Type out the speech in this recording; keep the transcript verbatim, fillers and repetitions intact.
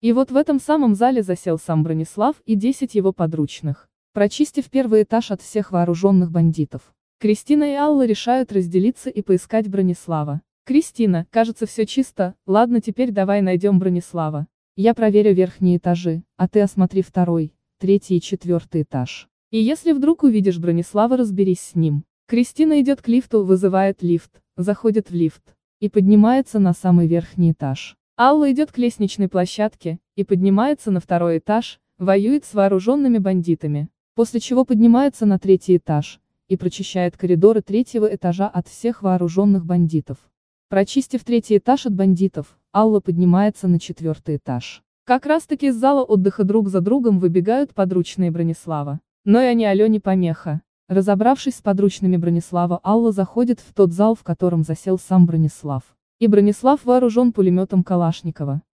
И вот в этом самом зале засел сам Бронислав и десять его подручных, прочистив первый этаж от всех вооруженных бандитов. Кристина и Алла решают разделиться и поискать Бронислава. Кристина: кажется, все чисто, ладно, теперь давай найдем Бронислава. Я проверю верхние этажи, а ты осмотри второй, третий и четвертый этаж. И если вдруг увидишь Бронислава, разберись с ним. Кристина идет к лифту, вызывает лифт, заходит в лифт и поднимается на самый верхний этаж. Алла идет к лестничной площадке и поднимается на второй этаж, воюет с вооруженными бандитами, после чего поднимается на третий этаж и прочищает коридоры третьего этажа от всех вооруженных бандитов. Прочистив третий этаж от бандитов, Алла поднимается на четвертый этаж. Как раз таки из зала отдыха друг за другом выбегают подручные Бронислава. Но и они Алене помеха. Разобравшись с подручными Бронислава, Алла заходит в тот зал, в котором засел сам Бронислав. И Бронислав вооружен пулеметом Калашникова.